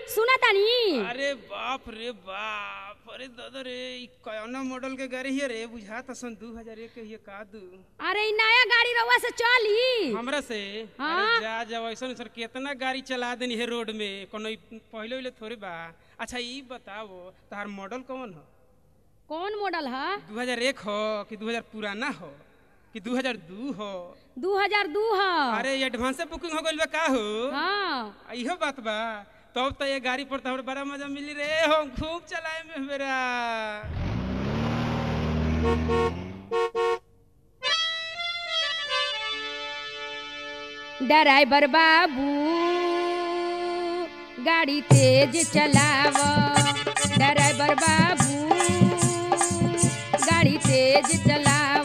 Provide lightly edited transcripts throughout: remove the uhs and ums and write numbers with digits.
सुना तानी। अरे बाप रे बाप, अरे दादा रे, कौना मॉडल के गाड़ी है रे? बुझाता सन 2001 के ये का दू। अरे इ नया गाड़ी रउआ से चली। हमरा से? हाँ। अरे जा जा, वैसन सर कितना गाड़ी चला देनी है रोड में, कोनो पहले वाले थोड़े बा। अच्छा ई बताओ तार मॉडल कौन हो? कौन मॉडल है? 2001 हो कि 2000 पुराना हो कि 2002 हो? 2002 है। अरे एडवांस बुकिंग हो गइल बा का हो? हाँ। इहो बात बा, तब तो ये गाड़ी पर तो बड़ा मजा मिली रे। हो खूब चलाए में मेरा। ड्राइवर बाबू गाड़ी तेज चलाव, ड्राइवर बाबू गाड़ी तेज चलाव।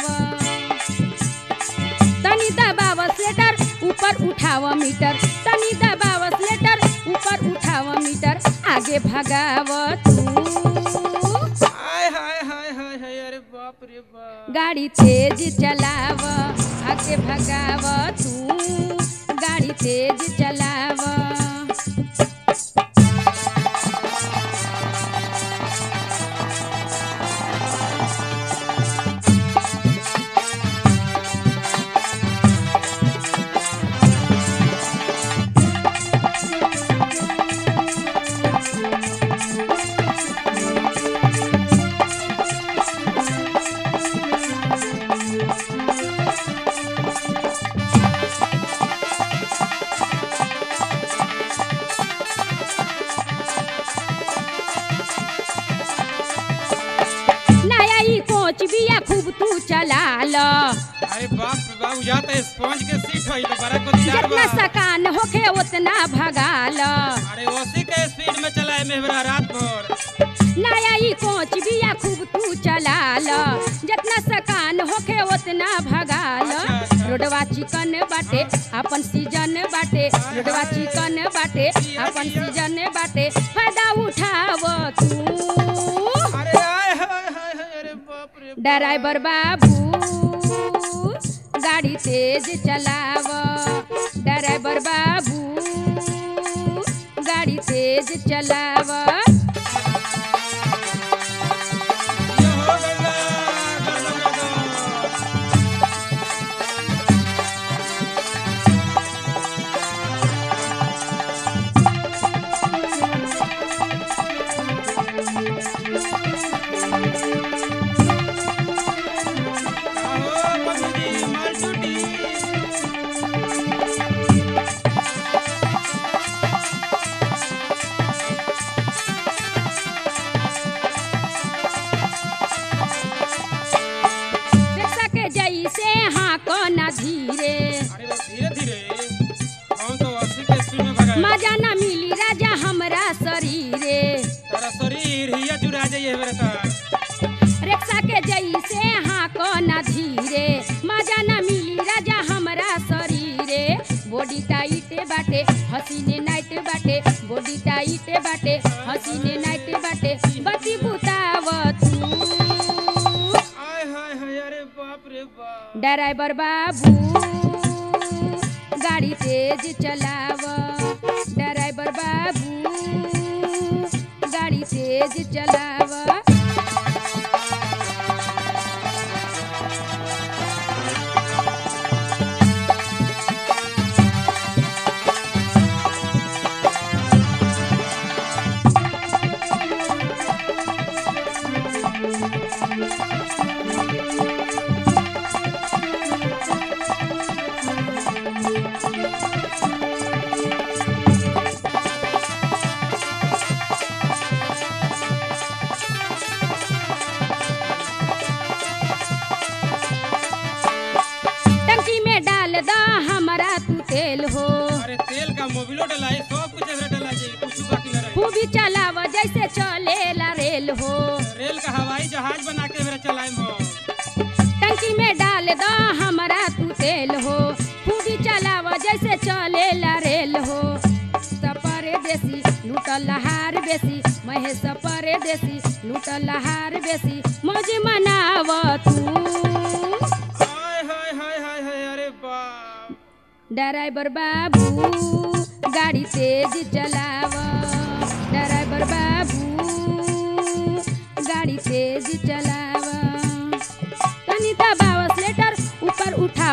तनी दबाव स्लेटर ऊपर उठाव मीटर, तनी दबाव स्लेटर ऊपर उठाव मीटर, आगे भगाव तू। हाय हाय हाय हाय हाय, अरे बाप रे बाप। गाड़ी तेज चलाव, आगे भगाव तू, गाड़ी तेज चलाव। बिया खूब तू चला लो। अरे बाप रे बाप, जाता स्पंज के सीट है तो बड़ा कोदीदार बा। जितना सकान होके उतना भगा लो। अरे 80 के स्पीड में चलाए मेहरा रात भर। नया ई कोच बिया खूब तू चला लो, जितना सकान होके उतना भगा लो। रोडवा चिकन बाटे अपन सीजन बाटे, रोडवा चिकन बाटे अपन सीजन बाटे, फायदा उठाव तू। ड्राइवर बाबू गाड़ी तेज चलाव, ड्राइवर बाबू गाड़ी तेज चलाव। मजा ना मिली राजा हमरा शरीरे, तेरा शरीर हिया जुड़ा जाइए बेटा। रिक्शा के जैसे हाँ को ना धीरे, मजा ना मिली राजा हमरा शरीरे। बॉडी टाइट बाटे हसीने नाइट बाटे, बॉडी टाइट बाटे हसीने नाइट बाटे, बत्ती बुताव तू। हाय हाय हाय, अरे बाप रे बाप। ड्राइवर बाबू गाड़ी तेज चलाव, ड्राइवर बाबू गाड़ी तेज चलाव। तेल हो, अरे तेल का मोबिलो डलाई, सब कुछ डला जी, कुछ बाकी न रहे। खूबी चलाव जैसे चलेला रेल हो, रेल का हवाई जहाज बना के मेरा चलाएम हो। टंकी में डाल दो हमारा तू तेल हो, खूबी चलाव जैसे चलेला रेल हो। सपरे देसी लूटल लहार बेसी, महेश सपरे देसी लूटल लहार बेसी, मौज मनाव तू। ड्राइवर बाबू गाड़ी तेज चलाव,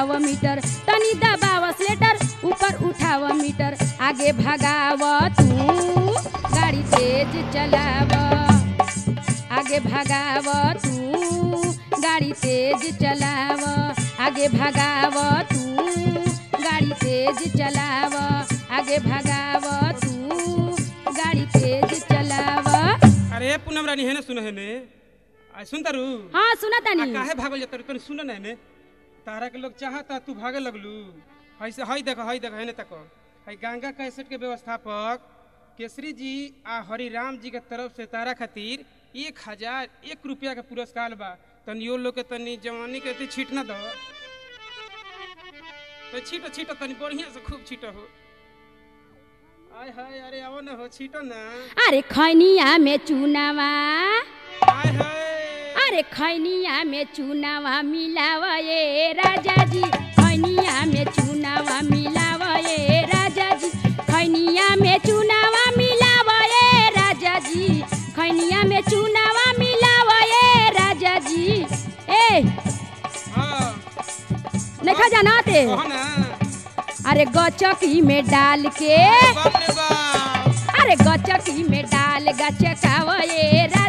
उठाव मीटर तनी दबाव स्लेटर ऊपर उठाव मीटर आगे भगाव तू गाड़ी तेज चलाव आगे भगाव तू गाड़ी तेज चलाव आगे भगाव तू गाड़ी तेज चलाव आगे भगाव तू गाड़ी तेज चलाव। अरे पूनम रानी है ना सुन है ने आ सुन तारू हाँ सुना तानी काहे भागल जात तनी सुन ना ने तारा के लोग चाहता तू भागे लगलू ऐसे हई देख है ने तक हई गंगा कैसेट के व्यवस्थापक केसरी जी आ हरिराम जी के तरफ से तारा खातिर 1001 रुपया के पुरस्कार बा तनी यो लोग के तनी जवानी के छीट ना दो तो छीटो तनी बढ़िया से खूब छीटो हो आय हाय अरे आओ ना हो छीटो ना अरे खैनिया में चुनावा आय हाय अरे खैनिया में चुनावा मिलावा ये राजा जी खैनिया में चुनावा मिलावा ये राजा जी खैनिया में चुनावा मिलावा ये राजा जी खैनिया में चुनावा मिलावा ये राजा जी ए हां नहीं खा जाना ते कहो ना अरे गचकी में डाल के बाप रे बाप अरे गचकी में डाल गचकावा ये